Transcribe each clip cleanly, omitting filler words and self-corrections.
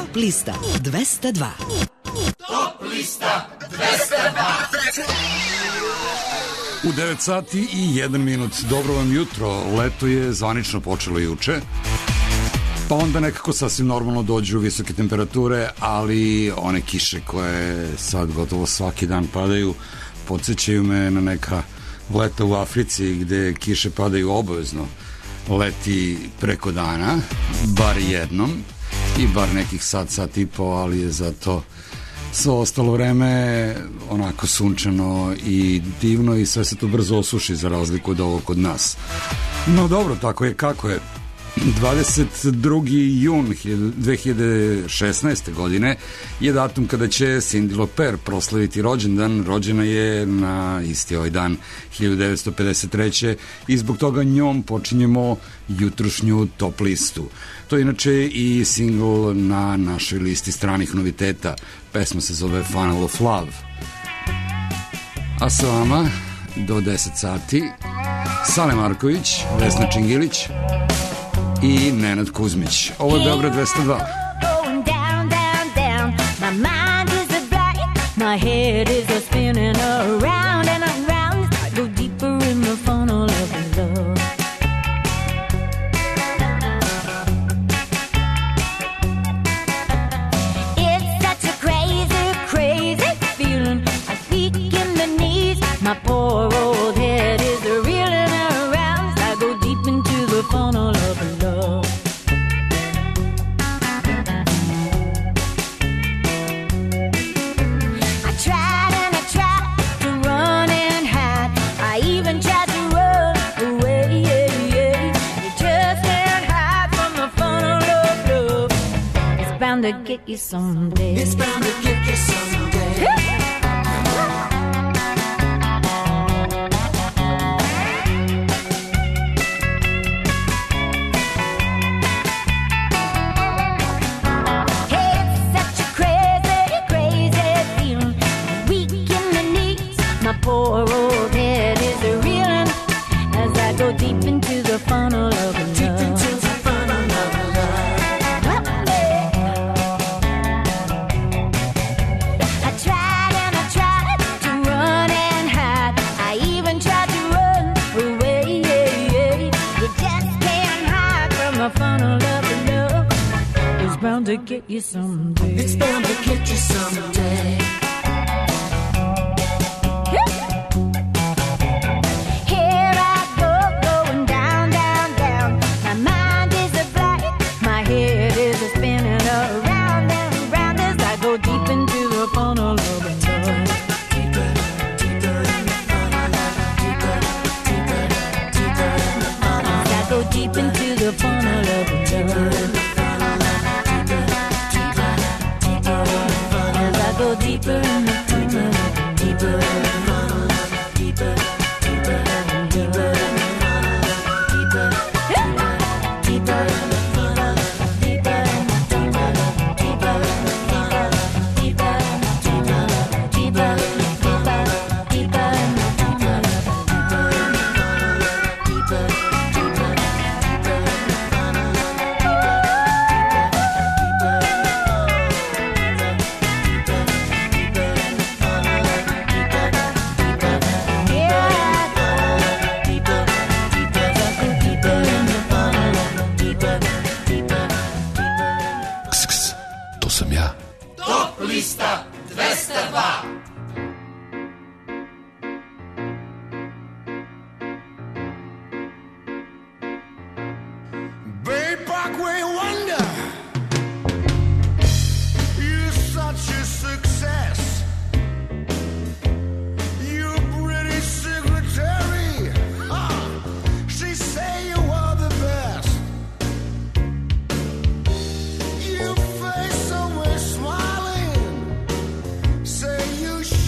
Top lista 202. Top lista 202. U 9 sati i 1 minut. Dobro vam jutro. Leto je zvanično počelo juče. Pa onda nekako sasvim normalno dođu visoke temperature, ali one kiše koje sad gotovo svaki dan padaju podsjećaju me na neka leta u Africi gde kiše padaju obavezno leti preko dana, bar jednom i bar nekih sat i po, ali je zato svo ostalo vreme onako sunčano i divno i sve se to brzo osuši za razliku od ovog kod nas. No dobro, tako je kako je. 22. jun 2016. godine je datum kada će Cyndi Lauper proslaviti rođendan. Rođena je na isti ovaj dan 1953. i zbog toga njom počinjemo jutrošnju top listu. To je inače i singl na našoj listi stranih noviteta. Pesma se zove Funnel of Love. A sa vama do 10 sati Sale Marković, Vesna Čingilić i Nenad Kuzmić. Ovo je Beograd 202. My mind is a blight, my head is a spinning around and around. I go deeper in the funnel of love. It's such a crazy, crazy feeling. I peak in the knees, my poor old head is reeling around. I go deep into the funnel of love. I tried and I tried to run and hide. I even tried to run away. You just can't hide from the funnel of love. It's bound to get you someday. It's bound to get you someday. Poor old head is reeling as I go deep into the funnel of love. Deep into the funnel of love. I tried and I tried to run and hide. I even tried to run away. You just can't hide from the funnel of love. It's bound to get you someday. It's bound to get you someday. Deeper in the funnel, deeper in the funnel, deeper, deeper, deeper in the funnel, deeper, deeper in the funnel, deeper, deeper, deeper in the funnel, deeper, deeper, deeper in the funnel, deeper in the funnel, deeper in the funnel, deeper, deeper, deeper in the funnel, lista 202. Bay Parkway Wonder, you're such a success. Your pretty secretary, she say you are the best. Your face always smiling, say you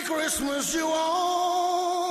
Christmas you want.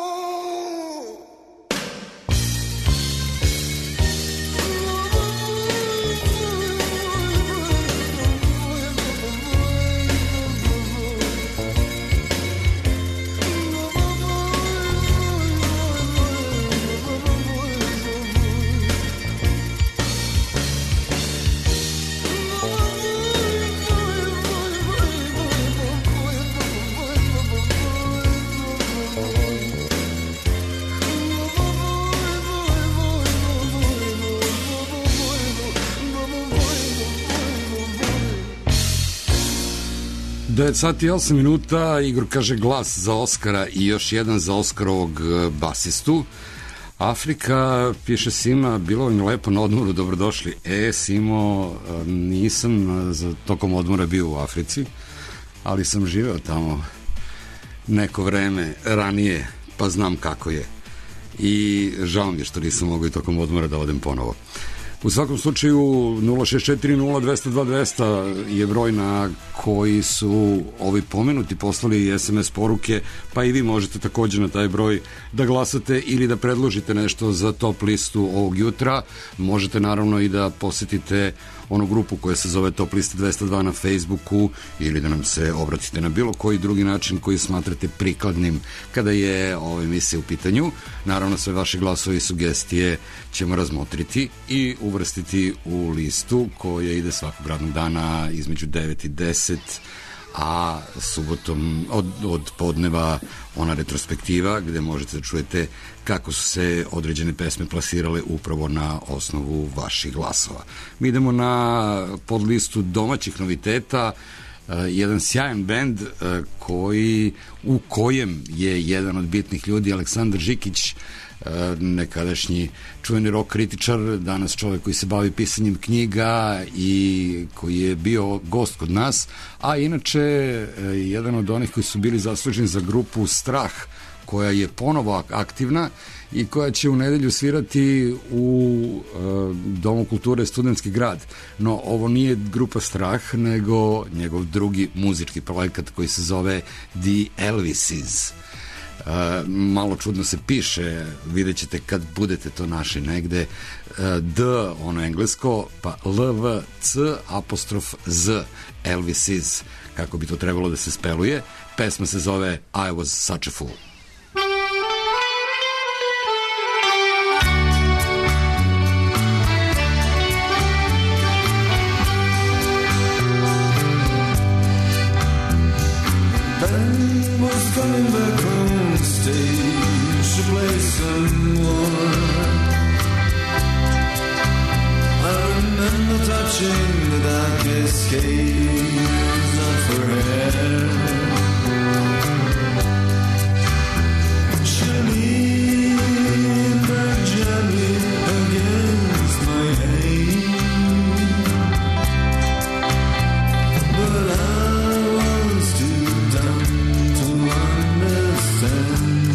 Devet sati i 8 minuta, Igor kaže glas za Oskara i još jedan za Oskarovog basistu. Afrika, piše Sima, bilo im lepo na odmoru, dobrodošli. Simo, nisam tokom odmora bio u Africi, ali sam živeo tamo neko vreme ranije, pa znam kako je. I žao mi je što nisam mogao i tokom odmora da odem ponovo. U svakom slučaju 064-02-202-200 je broj na koji su ovi pomenuti poslali SMS poruke, pa i vi možete takođe na taj broj da glasate ili da predložite nešto za top listu ovog jutra. Možete naravno i da posetite onu grupu koja se zove Top lista 202 na Facebooku ili da nam se obratite na bilo koji drugi način koji smatrate prikladnim kada je ova emisija u pitanju. Naravno sve vaše glasove i sugestije ćemo razmotriti i uvrstiti u listu koja ide svakog radnog dana između 9 i 10, a subotom od podneva ona retrospektiva gde možete da čujete kako su se određene pesme plasirale upravo na osnovu vaših glasova. Mi idemo na podlistu domaćih noviteta, jedan sjajan bend u kojem je jedan od bitnih ljudi Aleksandar Žikić, nekadašnji čuveni rock kritičar, danas čovjek koji se bavi pisanjem knjiga i koji je bio gost kod nas, a inače jedan od onih koji su bili zasluženi za grupu Strah, koja je ponovo aktivna i koja će u nedelju svirati u Domu kulture Studentski grad. No, ovo nije grupa Strah, nego njegov drugi muzički projekat koji se zove The Elvises. Malo čudno se piše, vidjet ćete kad budete to našli negde, D, ono englesko, pa LV, C, apostrof Z, Elvises, kako bi to trebalo da se speluje. Pesma se zove I Was Such a Fool. Coming back on stage to play some more. I remember touching the darkest caves, not for air. Chilly, but gently against my hate. But I was too dumb to understand.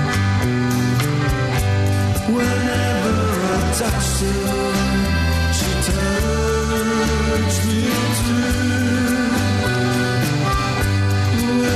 Whenever I touched her, she touched me too.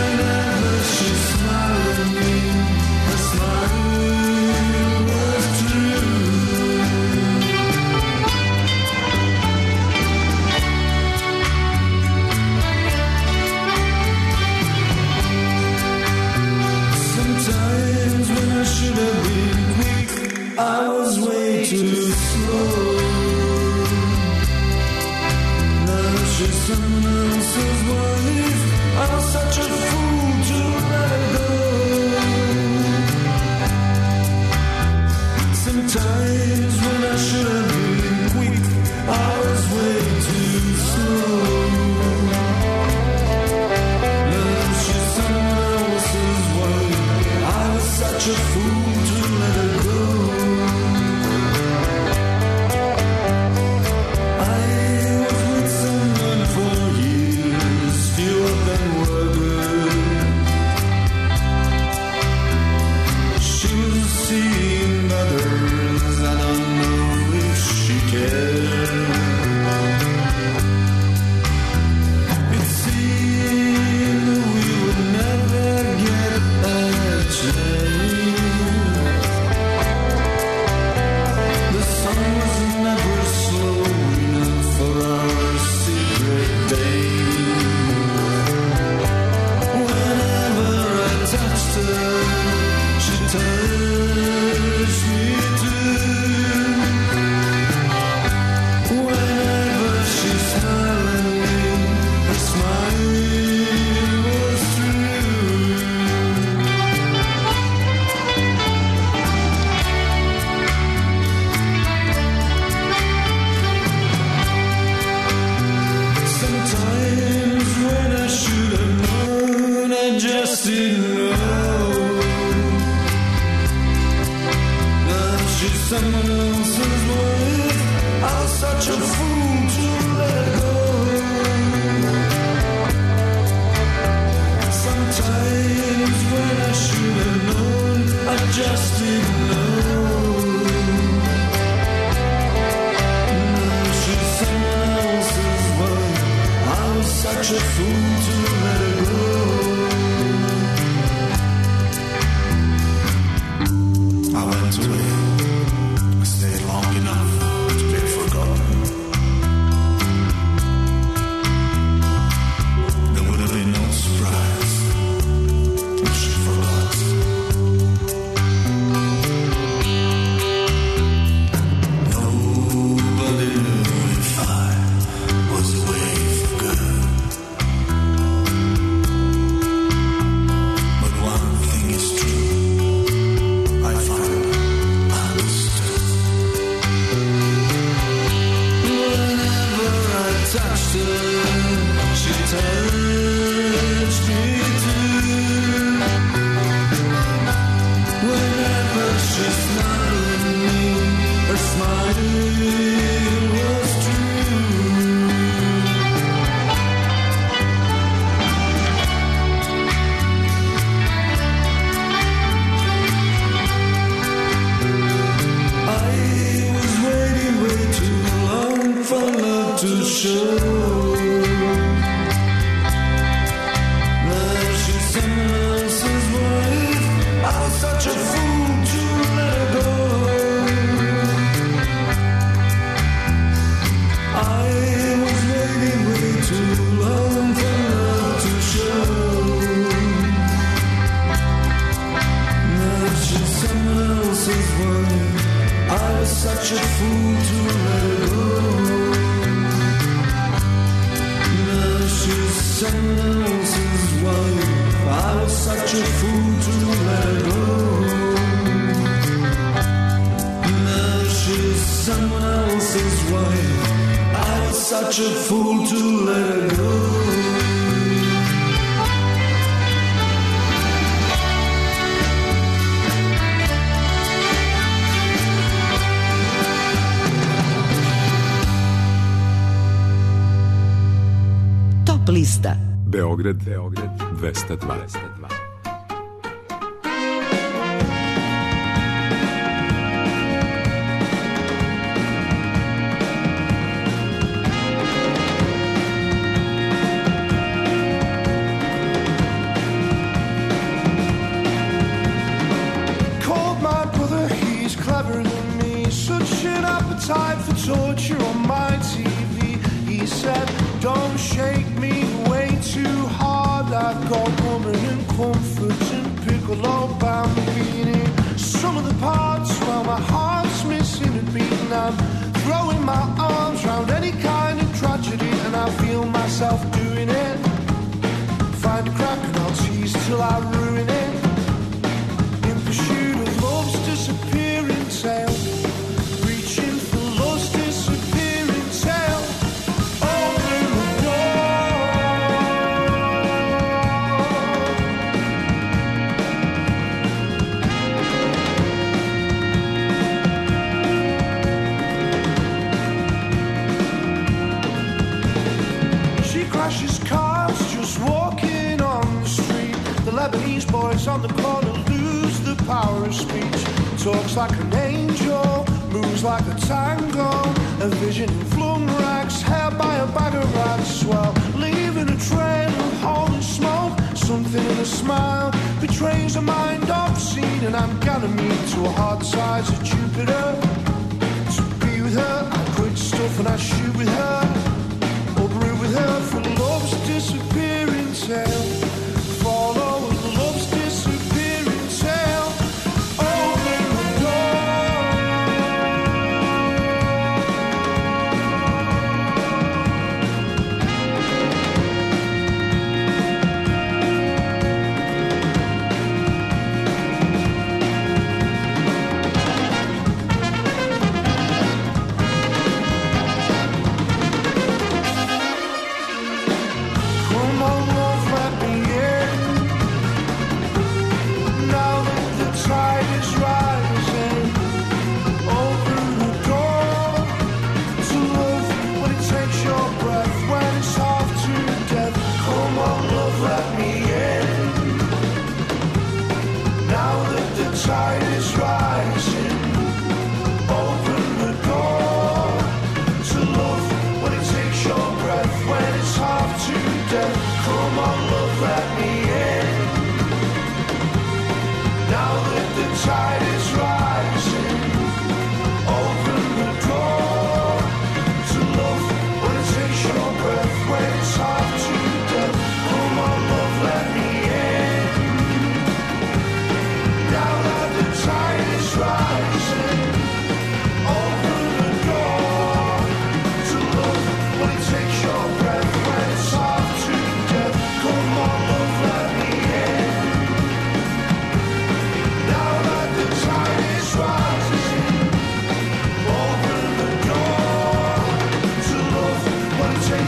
just didn't know that she's someone else's wife. I was such a fool to let her go. Sometimes when I should have known, I just didn't know. Now she's someone else's wife. I was such a fool to let her go. I went away. I stayed long enough to be forgotten. There would have been no surprise if she forgot. Nobody knew if I was away for good. But one thing is true, I finally understood. Whenever I touched her, she touched me too. Whenever she smiled at me, her smile was true. I was waiting way too long for love to show. Now she's someone else's wife. I was such a fool to let her go. I was waiting way too long for love to show. Now she's someone else's wife. I was such a fool to let her go. Now she's someone else's wife. I was such a fool to let her go. Now she's someone else's wife. I was such a fool to let her go. Top lista. Beograd 202. Called my brother, he's cleverer than me. Such an appetite for torture on my TV. He said, don't shake me way too hard. I've got woman and comfort and piccolo bambini. Some of the parts, well, my heart's missing a beat. And I'm throwing my arms round any kind of tragedy, and I feel myself doing it. Find a crack and I'll tease till I ruin it. In pursuit of love's disappearing tale, reaching for love's disappearing tale. Open the door. She crashes cars just walking on the street. The Lebanese boys on the corner lose the power of speech. Talks like an angel, moves like a tango. A vision in flung rags, held by a bag of rats. Well, leaving a trail of holy smoke. Something in a smile betrays a mind obscene. And I'm gonna meet to a hard size of Jupiter. To be with her, I quit stuff and I shoot with her. Or brew with her for love's disappearing tale. Follow love's disappearing tale. Open the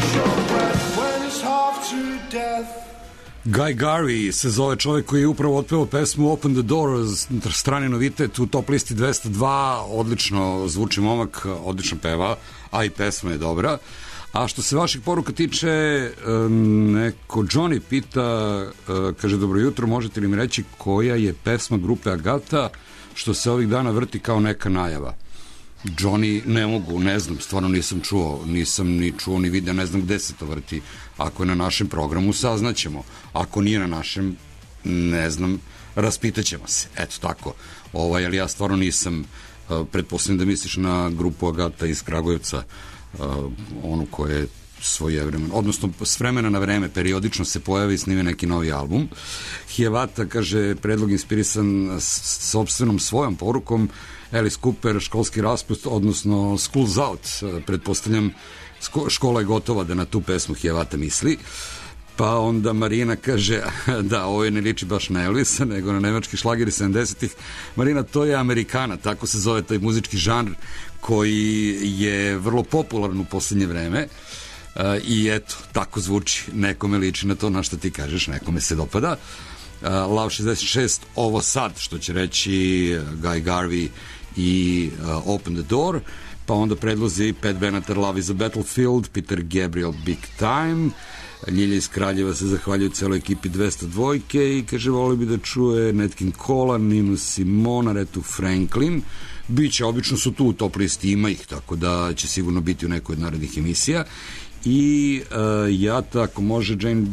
lose your breath when it's half to death. Guy Garvey se zove čovjek koji je upravo otpevao pesmu Open the Door, strani novitet u top listi 202, odlično zvuči momak, odlično peva, a i pesma je dobra. A što se vaših poruka tiče, neko Johnny pita, kaže, dobro jutro, možete li mi reći koja je pesma grupe Agata što se ovih dana vrti kao neka najava? Johnny, ne mogu, ne znam, stvarno nisam čuo, nisam ni čuo ni video, ne znam gde se to vrti. Ako je na našem programu, saznaćemo. Ako nije na našem, ne znam, raspitaćemo se. Eto tako. Ali ja stvarno nisam, pretpostavljam da misliš na grupu Agata iz Kragujevca, onu koja je svojevremeno, odnosno s vremena na vreme periodično se pojavi i snime neki novi album. Hijevata, kaže, predlog inspirisan sopstvenom svojom porukom, Alice Cooper, školski raspust, odnosno School's Out, pretpostavljam škola je gotova, da na tu pesmu Hijevata misli. Pa onda Marina kaže, da, ovo je ne liči baš na Elvisa, nego na nemački šlageri 70-ih. Marina, to je Amerikana, tako se zove taj muzički žanr koji je vrlo popularan u posljednje vreme. I eto, tako zvuči, nekome liči na to na što ti kažeš, nekome se dopada. Love 66, ovo sad, što će reći Guy Garvey i Open the Door, pa onda predlozi Pat Benatar, Love is a Battlefield, Peter Gabriel, Big Time, Ljilja iz Kraljeva se zahvaljuje celoj ekipi 202 i kaže, voli bi da čuje Nat King Cole, Ninu Simone, Arethu Franklin. Biće, obično su tu u top listi, ima ih, tako da će sigurno biti u nekoj od narednih emisija. I ja tako može Jane,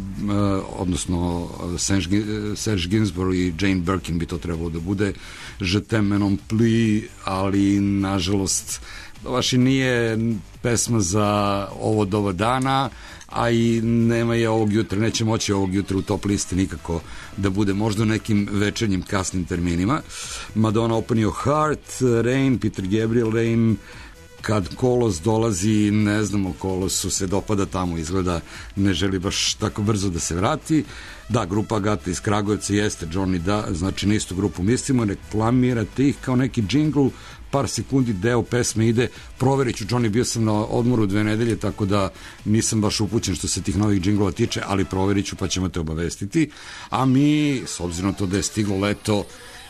odnosno Serge Gainsbourg i Jane Birkin bi to trebalo da bude Je t'aime non plus, ali nažalost baš i nije pesma za ovo doba dana, a i nema je ovog jutra, neće moći ovog jutra u top listi nikako da bude, možda u nekim večernjim kasnim terminima. Madonna, Open Your Heart, Rain, Peter Gabriel, Rain, kad Kolos dolazi, ne znamo, Kolosu se dopada tamo, izgleda ne želi baš tako brzo da se vrati. Da, grupa Agata iz Kragujevca jeste, Johnny, da, znači na istu grupu mislimo, reklamirate ih kao neki džingl, par sekundi deo pesme ide, proverit ću, Johnny, bio sam na odmoru 2 nedelje, tako da nisam baš upućen što se tih novih džinglova tiče, ali proverit ću pa ćemo te obavestiti. A mi, s obzirom to da je stiglo leto,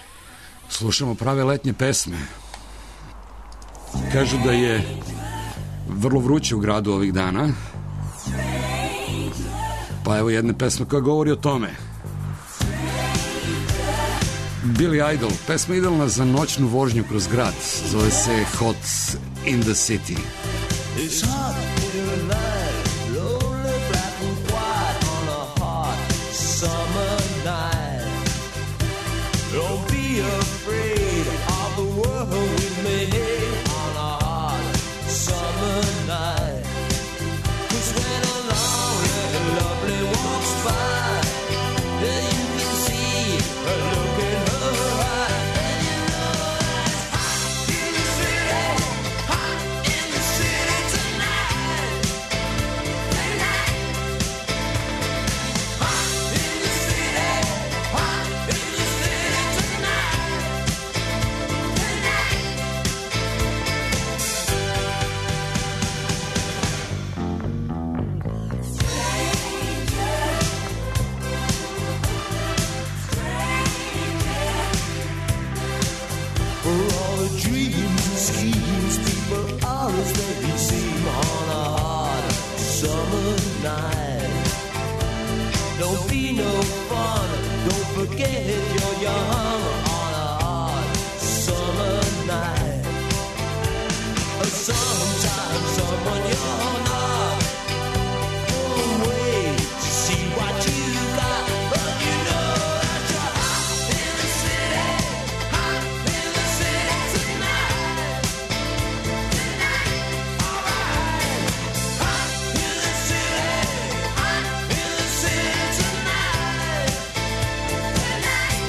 slušamo prave letnje pesme. Kažu da je vrlo vruće u gradu ovih dana, pa evo jedne pesme koja govori o tome. Billy Idol, pesma idealna za noćnu vožnju kroz grad, zove se Hot in the City. It's hot here at night, lonely, black and white on a hot summer night. Don't be afraid of the world we made on a hot summer night. 'Cause when a lonely and lovely walks by, then you can see a look in her eye, and you know that it's hot in the city, hot in the city tonight, tonight. Hot in the city, hot in the city tonight, tonight. For all the dreams and schemes people always make it seem on a hot summer night. Don't be no fun, don't forget you're young on a hot summer night. Sometimes someone you're not won't wait to see what you got, but you know that you're hot in the city, hot in the city tonight, tonight, alright. Hot in the city, hot in the city tonight, tonight.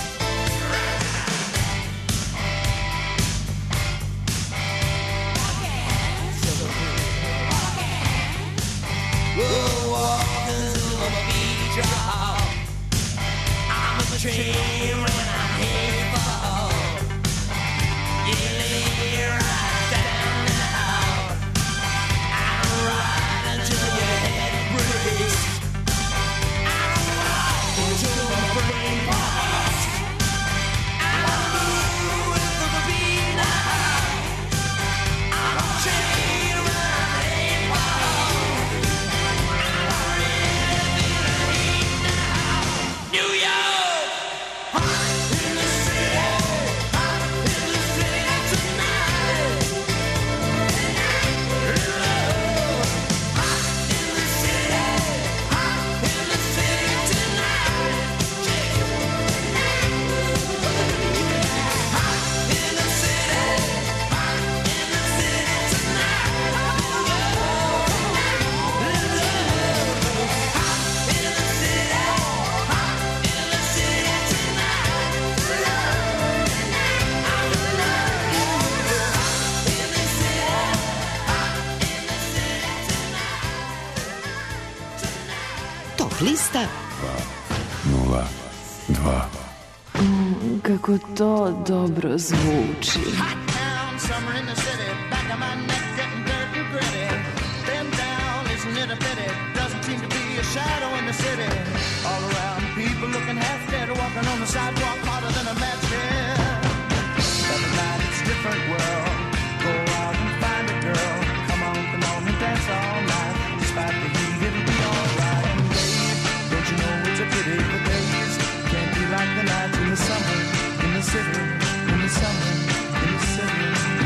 We're walking to a beach house. I'm a train when I'm headed for home. You lay right down now. I'm riding till you Top lista 202. Kako to dobro zvuči. Summer in the city, back of my neck getting dirt and gritty. Bend down, isn't it a pity? Doesn't seem to be a shadow in the city. All around, people looking half dead, walking on the sidewalk harder than a match head. Every night it's a different world. Go out and find a girl. Come on and dance all night. Despite the heat, it'll be alright. And babe, don't you know it's a pity the days can't be like the nights in the summer, in the city, in the summer, in the city.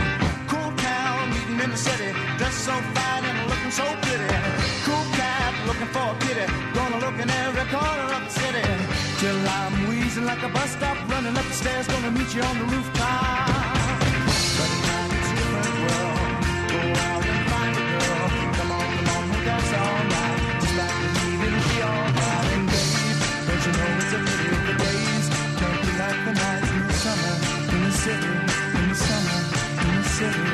In the city, dressed so fine and looking so pretty. Cool cat looking for a kitty. Gonna look in every corner of the city till I'm wheezing like a bus stop, running up the stairs. Gonna meet you on the rooftop. But now it's a different world. Go out and find a girl. Come on and dance all night. Just like the heat, it'll be alright. And babe, don't you know it's a pity the days can't be like the nights in the summer, in the city, in the summer, in the city.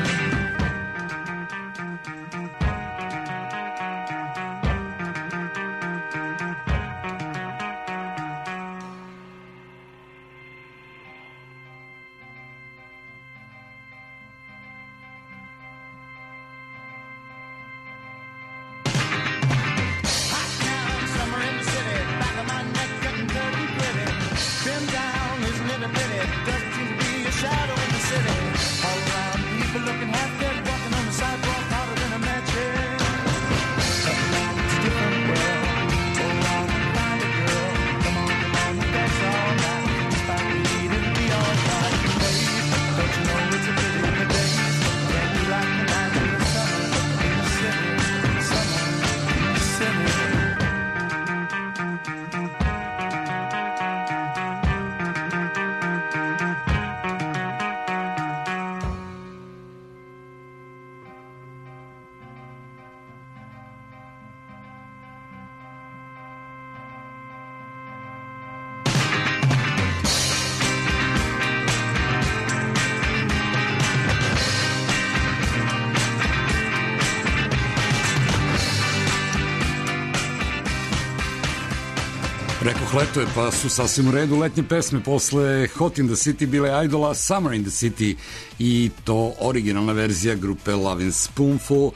Rekoh, leto je, pa su sasvim u redu letnje pesme posle Hot in the City bile Idola, Summer in the City i to originalna verzija grupe Lovin' Spoonful,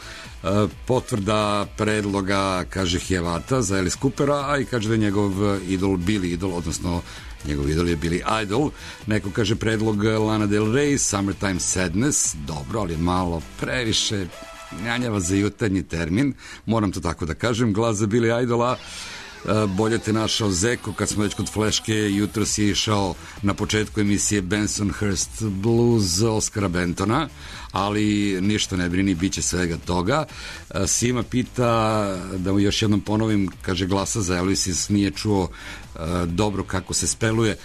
potvrda predloga, kaže Hjevata za Alice Coopera, a i kaže da je njegov idol Billy Idol, odnosno njegov idol je Billy Idol. Neko kaže predlog Lana Del Rey, Summertime Sadness, dobro, ali malo previše njanjava za jutarnji termin, moram to tako da kažem. Glas za Billy Idola, bolje te našao Zeko, kad smo već kod fleške, jutros je išao na početku emisije Bensonhurst Blues Oskara Bentona, ali ništa ne brini, bit će svega toga. Sima pita, da mu još jednom ponovim, kaže glasa za Elvis, nije čuo dobro kako se speluje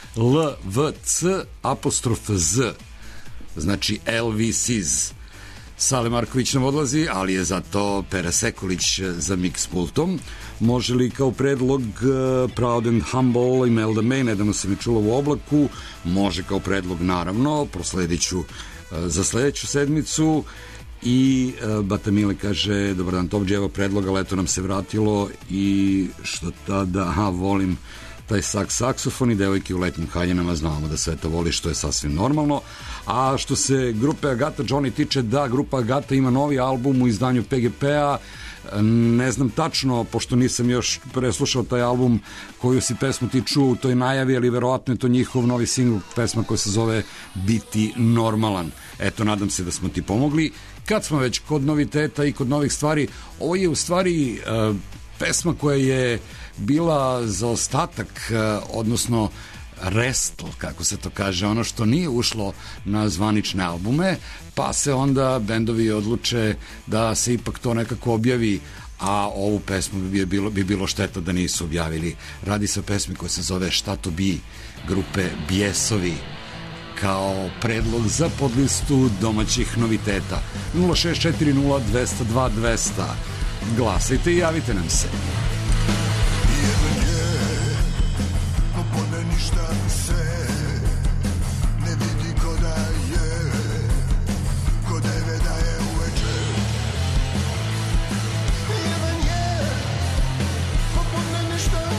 LVC', znači Elvis'. Sale Marković nam odlazi, ali je zato Pera Sekulić za mix pultom. Može li kao predlog Proud and Humble, Imelda May, nedavno se mi čulo u oblaku, može kao predlog, naravno, prosledit ću za sledeću sedmicu. I Batamile kaže, dobar dan Top G, evo predloga, leto nam se vratilo i što tada, volim taj saksofon i devojke u letnjim haljinama, znamo da sve to voli, što je sasvim normalno. A što se grupe Agata Johnny tiče, da, grupa Agata ima novi album u izdanju PGP-a, ne znam tačno, pošto nisam još preslušao taj album, koju si pesmu ti čuo u toj najavi, ali verovatno je to njihov novi singl, pesma koja se zove Biti normalan. Eto, nadam se da smo ti pomogli. Kad smo već kod noviteta i kod novih stvari, ovo je u stvari pesma koja je bila za ostatak, odnosno restl, kako se to kaže, ono što nije ušlo na zvanične albume, pa se onda bendovi odluče da se ipak to nekako objavi, a ovu pesmu bi bilo šteta da nisu objavili. Radi se o pesmi koja se zove Šta to bi, grupe Bijesovi, kao predlog za podlistu domaćih noviteta. 0640 202 200. Glasajte i javite nam se. Jedan je, popodne ništa se ne vidi ko da je, ko 9 da je uveče. Jedan je, popodne ništa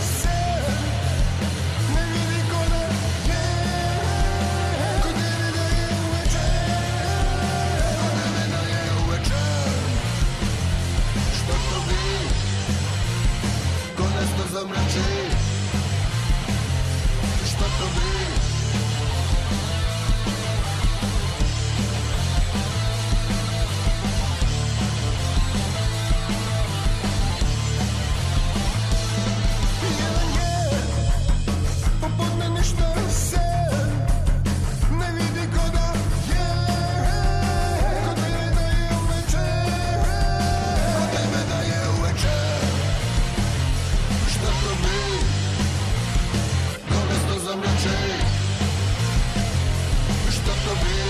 zamrači? Šta to bi? Jedan je popodne ništa se ne vidi ko da je, ko tebe da je uveče, ko tebe da je uveče. Šta to bi? Ko mesto zamrači? Šta to bi?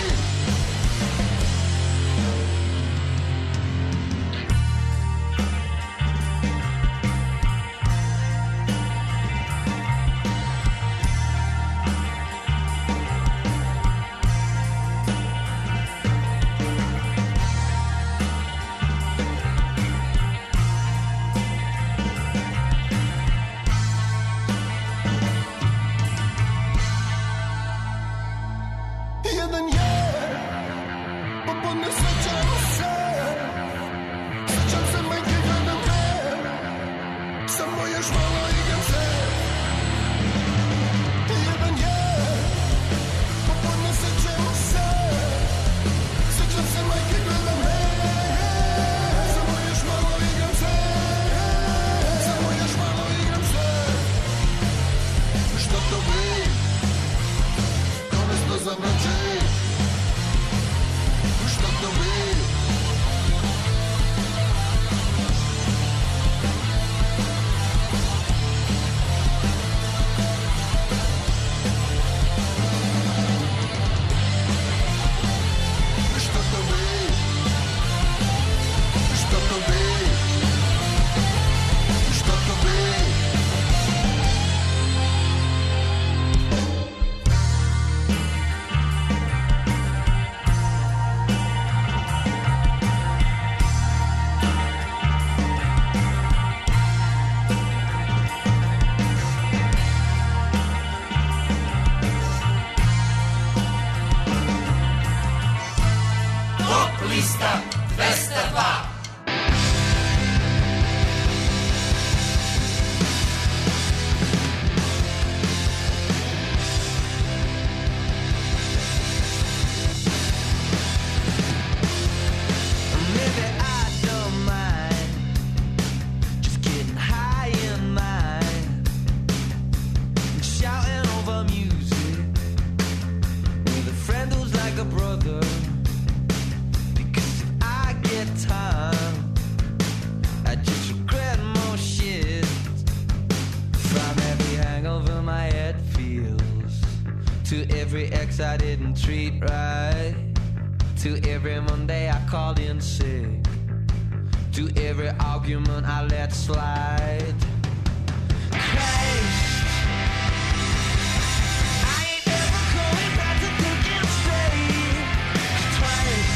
Jedan je popodne sećam se majke gledam te, samo još malo igram se. Jedan je popodne sećam se majke gledam te, samo još malo igram se, samo još malo igram se. Šta to bi? Konačno zamrači? Šta to bi? Šta to bi? Šta to bi? Šta to bi? Top lista 202. Maybe I don't mind just getting high in mind and shouting over music with a friend who's like a brother. Because if I get time, I just regret more shit from every hangover my head feels, to every ex I didn't treat right, to every Monday I called in sick, to every argument I let slide. Christ, I ain't ever going back to thinking straight. Twice,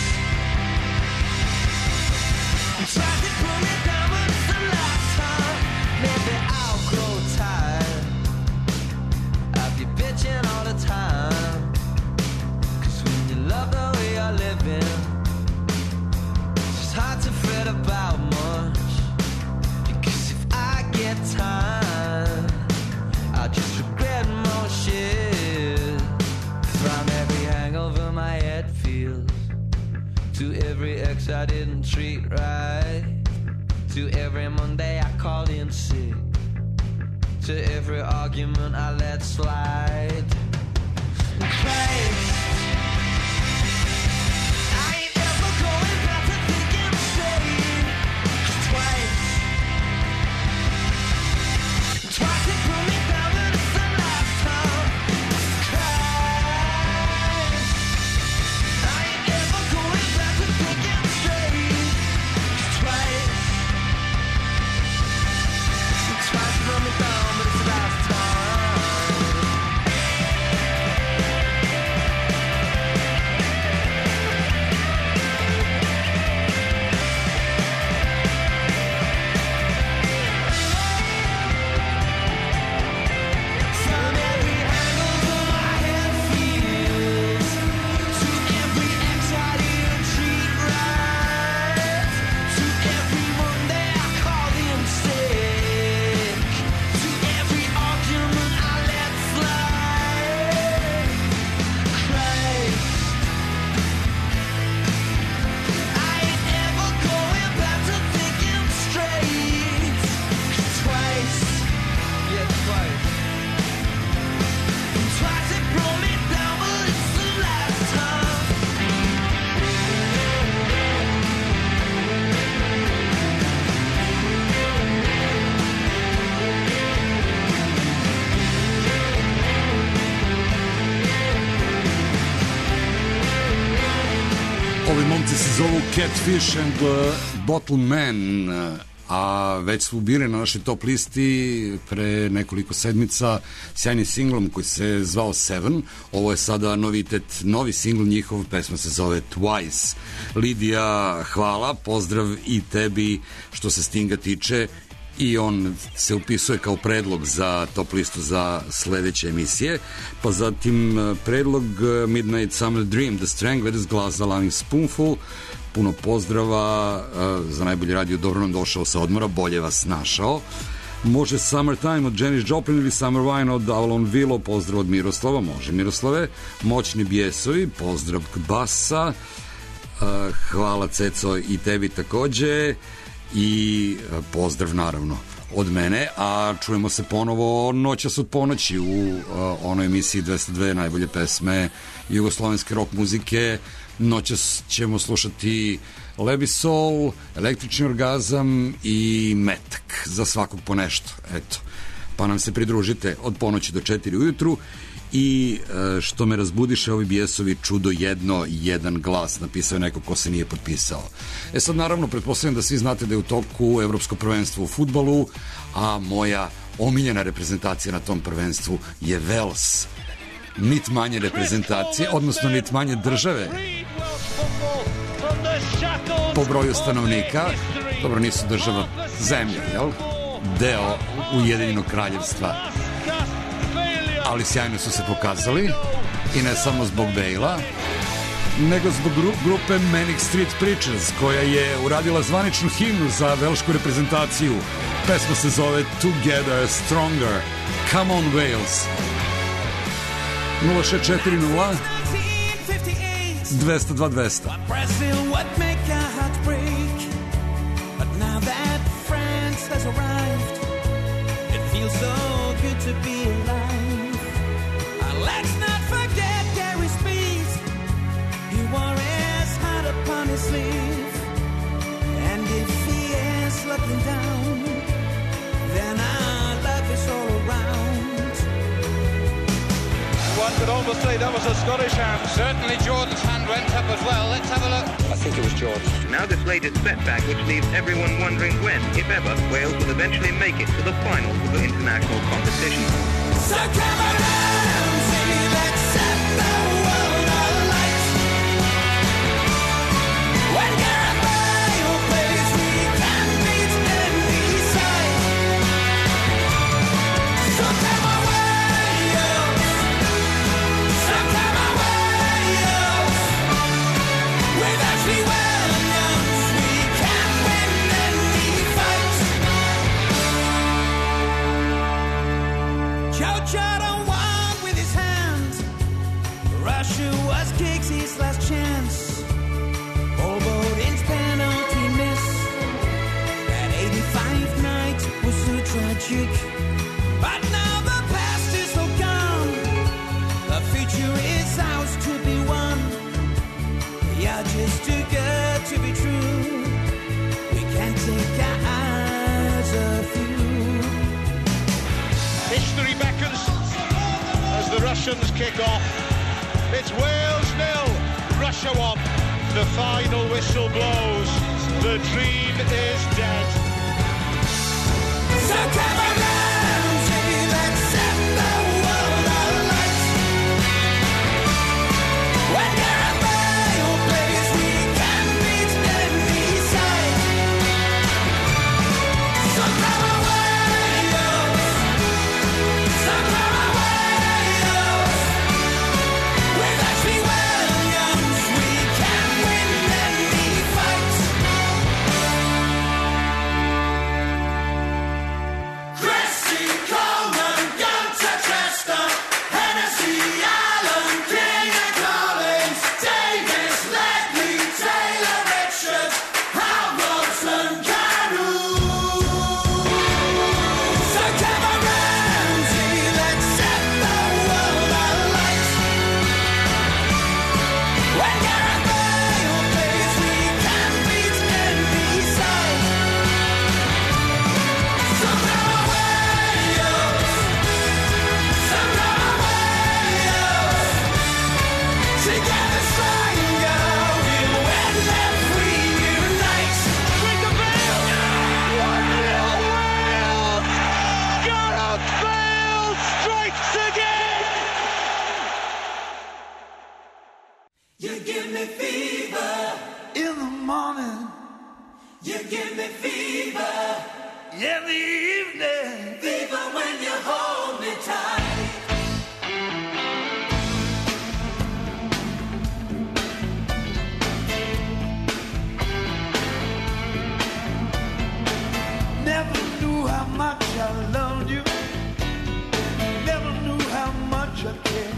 you tried to pull me down, but it's the last time. Maybe I'll grow tired of you bitching all the time. 'Cause when you love the way you're living, it's just hard to fret about much. Because if I get time, I just regret more shit. From every hangover my head feels, to every ex I didn't treat right, to every Monday I called in sick, to every argument I let slide. Christ, I ain't ever going back to thinking straight. 'Cause twice you put me down, but it's the last time. Christ, I ain't ever going back to thinking straight. 'Cause twice you put me down, but it's the last time. zovu Catfish and Bottle Man, a već su bili na našoj top listi pre nekoliko sedmica sjajnim singlom koji se zvao Seven. Ovo je sada novitet, novi singl njihov, pesma se zove Twice. Lidija, hvala, pozdrav i tebi što se Stinga tiče, i on se upisuje kao predlog za top listu za sledeće emisije. Pa zatim predlog Midnight Summer Dream, The Stranglers, glas za Loving Spoonful. Puno pozdrava za najbolji radio, dobro nam došao sa odmora, bolje vas našao. Može Summertime od Janis Joplin ili Summer Wine od Avalon Willow, pozdrav od Miroslava, može Miroslave. Moćni bijesovi, pozdrav Kbasa, hvala Ceco i tebi takođe, i pozdrav naravno od mene, a čujemo se ponovo noćas od ponoći u onoj emisiji 202 najbolje pesme jugoslovenske rock muzike. Noćas ćemo slušati Lebisol, Električni orgazam i Metak, za svakog po nešto, eto, pa nam se pridružite od ponoći do 4 ujutru. I što me razbudiše ovi bijesovi, čudo jedno, jedan glas, napisao je neko ko se nije potpisao. Sad naravno pretpostavljam da svi znate da je u toku evropsko prvenstvo u fudbalu, a moja omiljena reprezentacija na tom prvenstvu je Wales. Nit manje reprezentacije, odnosno nit manje države po broju stanovnika. Dobro, nisu država, zemlja, jel? Deo Ujedinjenog kraljevstva, ali sjajno su se pokazali, i ne samo zbog Bale-a, nego zbog grupe Manic Street Preachers, koja je uradila zvaničnu himnu za velsku reprezentaciju. Pesma se zove Together Stronger. Come on Wales. 0640 202 200. Brazil would make our hearts break, but now that France has arrived, it feels so good to be alive. Let's not forget Gary Speed. He wore his heart upon his sleeve, and if he is looking down, then our love is all around. One could almost say that was a Scottish hand. Certainly Jordan's hand went up as well. Let's have a look. I think it was Jordan. Now this latest setback, which leaves everyone wondering when, if ever, Wales will eventually make it to the finals of the international competition. So come on, Ramsey, let's set the world alight. When Gareth Bale plays, we can beat any side. So come on, Wales. So come on, Wales. With Ashley Williams, we can win any fight. Joe won with his hand. Russia was Giggs's last chance. Bold's penalty miss. That 85 night was so tragic. But now the past is all gone. The future is ours to be won. We are just too good to be true. We can't take our eyes off you. History beckons as the Russians kick off. It's Wales 0, Russia 1. The final whistle blows. The dream is dead. So come on, Ramsey, let's set the world alight. When Gareth Bale plays, we can beat any side. So come on, Wales. So come on, Wales. With Ashley Williams, we can win any fight. in the evening. Fever when you hold me tight. Never knew how much I loved you. Never knew how much I cared.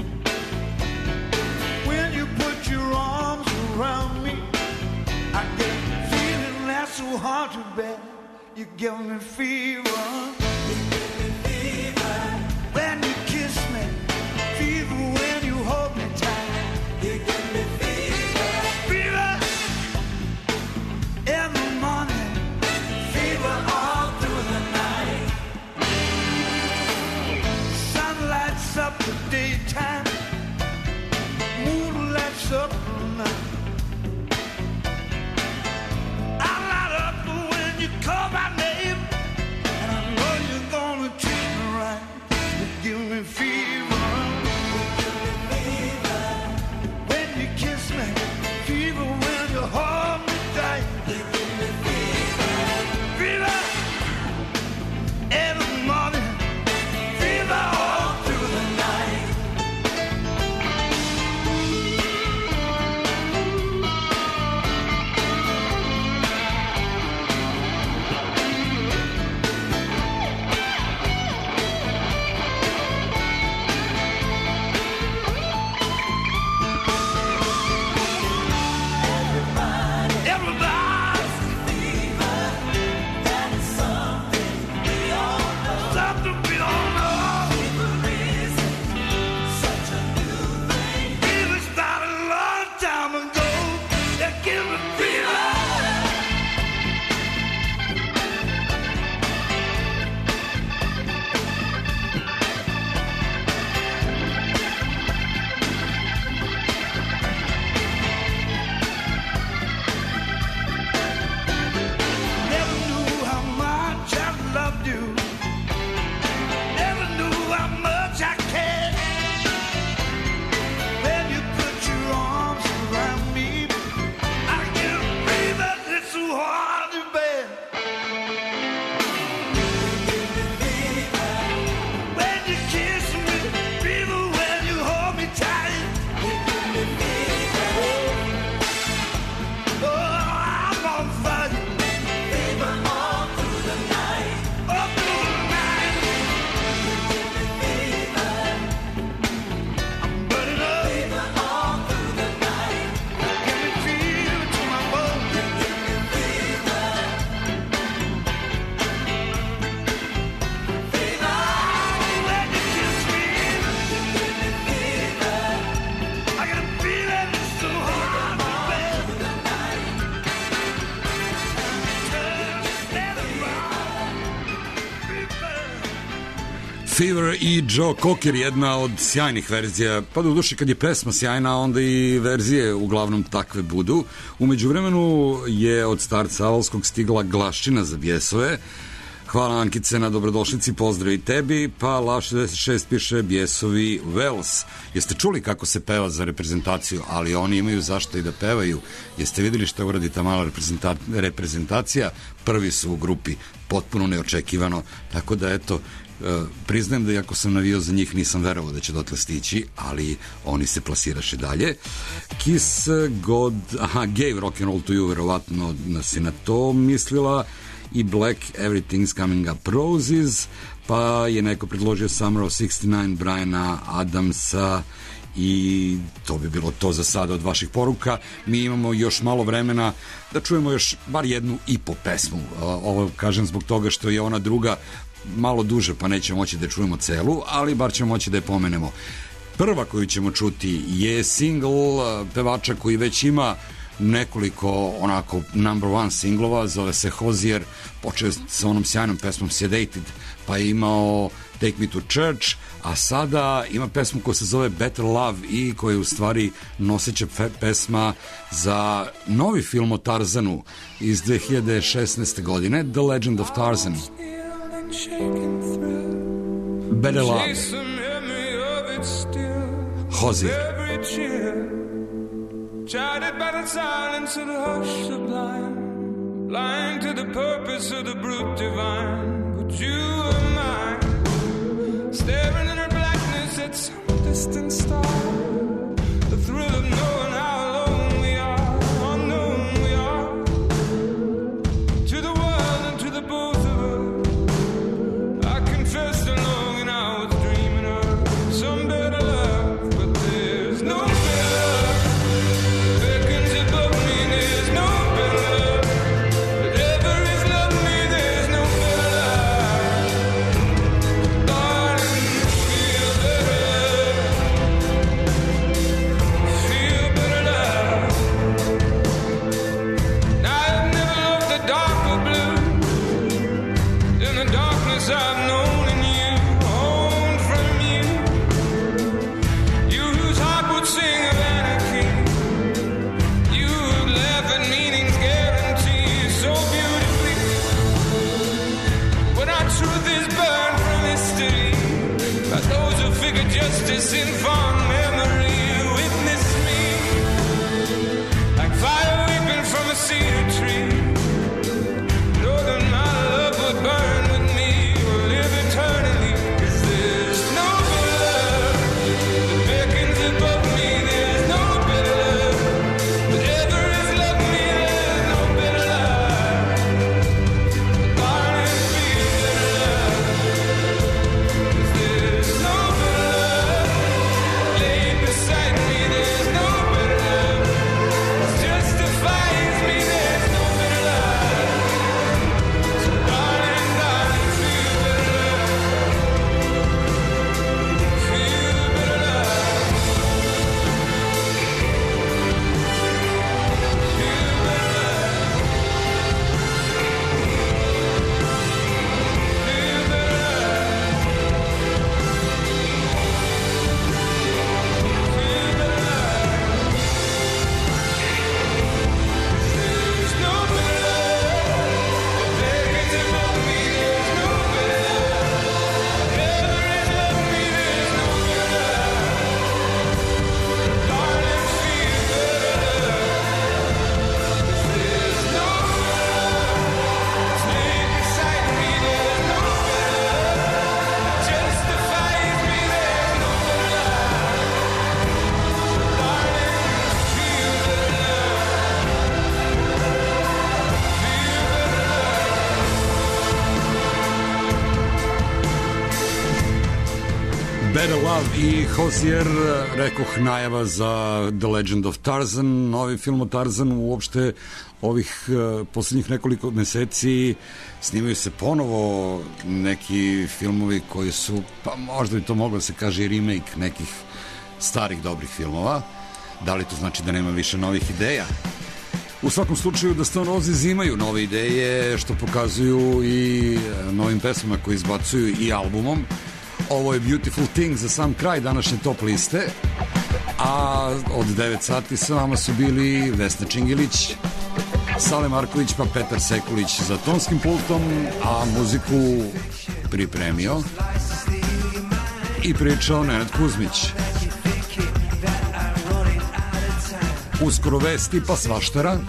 When you put your arms around me, I get a feeling that's so hard to bear. You give me fever. You give me fever. When you kiss me, fever when you hold me tight. You give me fever. Fever in the morning, fever all through the night. Sun lights up the daytime, moon lights up the night. I light up when you call my name, and I know you're gonna treat me right. You give me fever. You give me fever. When you kiss me, fever when you hold me tight. You give me fever. Fever in the morning, fever all through the night. Everybody's fever. That is something we all know. Something we all know. Fever is such a new thing. Fever started a long time ago. They give me fever. Never knew how much I loved you. Never knew how much I cared. When you put your arms around me, I get a fever that's so hard to bear. When you kiss me, fever when you hold me tight. Oh, I'm on fire. Fever all through the night. All through the night. I'm burning up. Fever all through the night. Give me fever to my bones. Give me fever. Fever when you kiss me. Give me fever. I got a feeling it's so hard to bear. Fever i Joe Cocker, jedna od sjajnih verzija, pa do duše kad je pesma sjajna, onda i verzije uglavnom takve budu. Umeđu vremenu je od starca Avalskog stigla glaščina za bjesove. Hvala Ankice na dobrodošlici, pozdrav i tebi. Pa Lav 66 piše bjesovi Wales. Jeste čuli kako se peva za reprezentaciju, ali oni imaju zašto i da pevaju. Jeste vidjeli što uradi ta mala reprezentacija? Prvi su u grupi, potpuno neočekivano, tako da eto, priznajem da iako sam navio za njih nisam verovao da će dotle stići, ali oni se plasiraše dalje. Kiss God, gave rock and roll to you, verovatno nas je na to mislila, i Black Everything's Coming Up Roses, pa je neko predložio Summer of 69 Briana Adamsa, i to bi bilo to za sada od vaših poruka. Mi imamo još malo vremena da čujemo još bar jednu i po pesmu. Ovo kažem zbog toga što je ona druga malo duže, pa nećemo moći da čujemo celu, ali bar ćemo moći da je pomenemo. Prva koju ćemo čuti je single pevača koji već ima nekoliko onako number one singlova, zove se Hozier, počeo sa onom sjajnom pesmom Sedated, pa je imao Take Me to Church, a sada ima pesmu koja se zove Better Love i koja je u stvari noseća pesma za novi film o Tarzanu iz 2016. godine, The Legend of Tarzan. Better Love, Hozier. Tried it by the silence of the hush sublime. blind to the purpose of the brute divine. But you are mine, staring in her blackness at some distant star. The thrill of knowing how alone we are, unknown we are, to the world and to the both of us. I confess the longing I was dreaming of, some better love, but there's no better love. Beckons above me, there's no better love. Whatever is love me, there's no better love. Darling, feel better love. Feel better love. Now I've never loved the dark or blue. In the darkness I've known in you, owned from you. You whose heart would sing of anarchy. You would laugh at meaning's guarantee so beautifully. When our truth is burned from history by those who figure justice in fond memory, witness me like fire weeping from a cedar tree. Know that my love would burn with me, will live eternally. 'Cause there's no better love that beckons above me. There's no better love. Whatever is love me, there's no better love. Darling, feel better love. 'Cause there's no better love. Lay beside me, there's no better love. Justifies me, there's no better love. So darling, darling, feel better love. Feel better love. Feel better love. Feel better love. Feel better love. There's no better love. Beckons above me, there's no better love. Whatever is love me, there's no better love. Darling, feel better love. There's no better love. Stay beside me, there's no better love. Justifies me, there's no better love. Darling, feel better love. Better Love i Hozier, rekoh, najava za The Legend of Tarzan, novi film o Tarzanu. Uopšte ovih poslednjih nekoliko meseci snimaju se ponovo neki filmovi koji su, pa možda bi to moglo da se kaže i remake nekih starih dobrih filmova. Da li to znači da nema više novih ideja? U svakom slučaju da Stone Roses imaju nove ideje, što pokazuju i novim pesmama koje izbacuju i albumom. Ovo je Beautiful Thing za sam kraj današnje top liste, a od 9 sati sa vama su bili Vesna Čingilić, Sale Marković pa Petar Sekulić za tonskim pultom, a muziku pripremio i pričao Nenad Kuzmić. Uskoro vesti pa svaštara,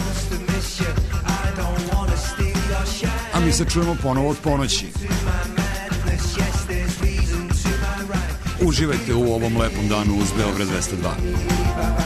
a mi se čujemo ponovo od ponoći. Uživajte u ovom lepom danu uz Beograd 202.